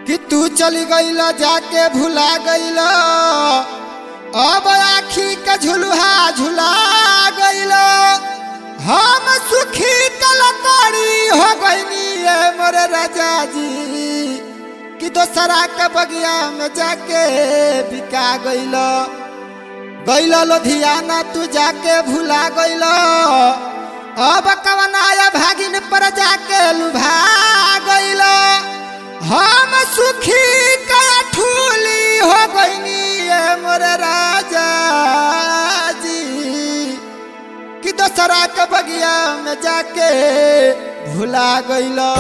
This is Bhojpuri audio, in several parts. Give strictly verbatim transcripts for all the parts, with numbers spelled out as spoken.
कि तू चली गईला जाके भुला गईला, अब आखी का झुलुहा झुला गईला। हम सुखी कलकारी हो गईनी मोरे राजा जी, कि दोसरा के बगिया में जाके बिका गईला। गईला लुधियाना तू जाके भुला गईला, अब कवनाया भागिन पर जाके लुभा गईला। हम सुखी का ठूली हो गईनी मोरे राजा जी, कि दोसरा के बगिया में जाके भुला गईला।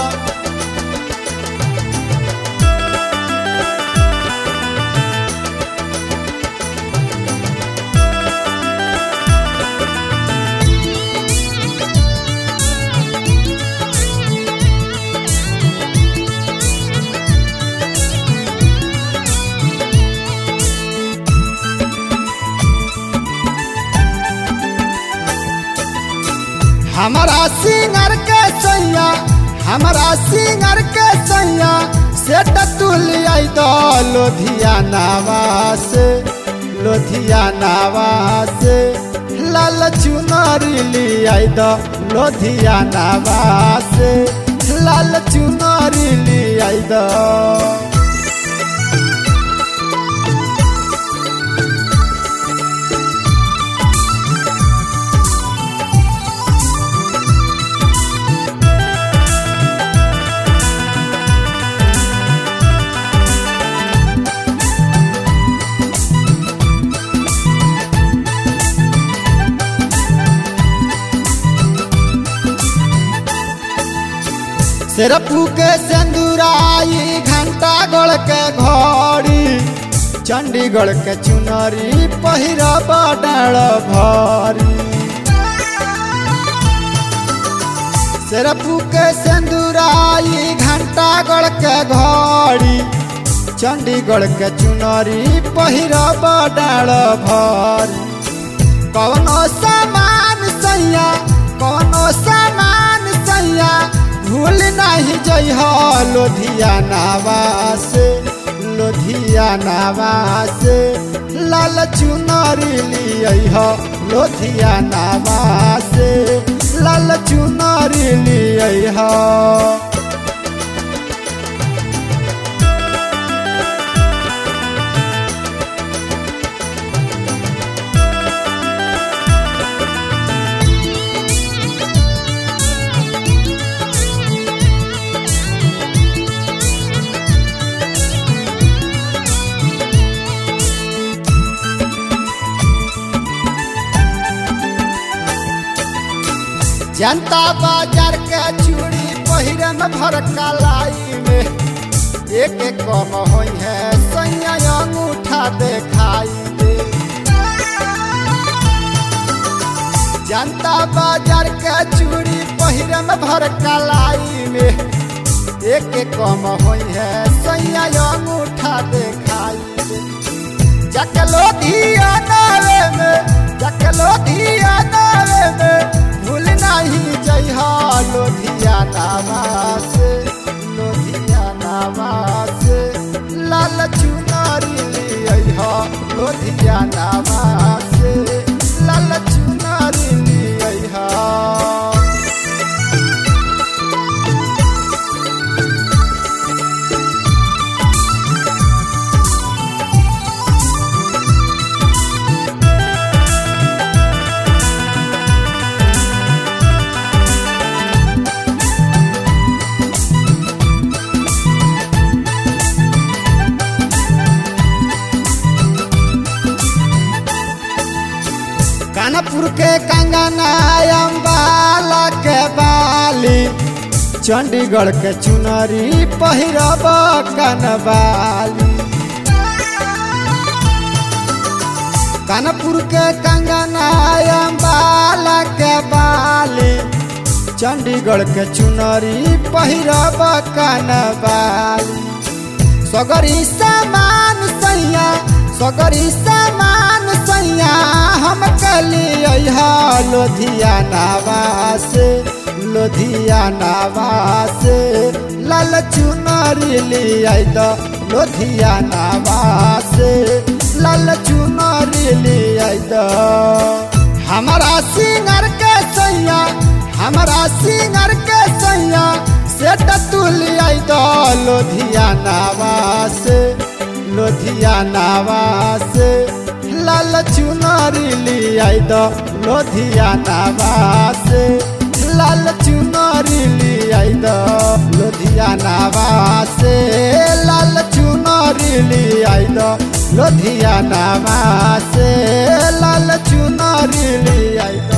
हमारा सिंगर के सैया, हमारा सिंगर के सैया से तुलिया दो लुधियानावा से, लुधियानावा से लाल चुनरी लिया दो लुधियानावा से, लाल चुनरी लिया दो। सिरपू के सिंदूराई घंटा गढ़ के घड़ी, चंडीगढ़ के चुनरी पहिरब डाल भरी। सिरपू के सिंदूराई घंटा गढ़ के घड़ी, चंडीगढ़ के चुनरी पहिरब डाल भरी। कौनो सामान सैया, कौनो सामान सैया भूल नहीं जइहा लुधियानावा से, लुधियानावा से लाल चुनरी लिया लुधियानावा से, लाल चुनरी लिया। जनता बाजार के चूड़ी पहिरन भर कलाई में, एक एक कम होई है सैया अंगूठा देखाई दे। जनता बाजार के चूड़ी पहिरन भर कलाई में, एक एक कम होई है सैया अंगूठा देखाई दे। जकलो धिया नावे में, जकलो धिया नावे में भूल नहीं जइहा लुधियानावा से, लुधियानावा से लाल चुनरी लिया लुधियानावा से, लाल चुनरी लिया। कानपुर के कंगना अम्बाला के बाली, चंडीगढ़ के चुनरी पहिरब कनवाली। कानपुर के कंगना अम्बाला के बाली, चंडीगढ़ के चुनरी पहिरब कनवाली। सगरी सामान सैया, सगरी सामान सैया हम कलिया लुधियानावा से, लुधियानावा से लाल चुनरी लियाई द लुधियाना से लाल चुनरी लियाई द हमारा सिंगर के सैया हमारा सिंगर के सैया सेट तू लियाई द लुधियाना से लुधियाना से लाल चुनरी लियाई द लुधियाना से लाल चुनरी लियाई द लुधियाना से लाल चुनरी लियाई द लुधियाना से लाल चुनरी लियाई द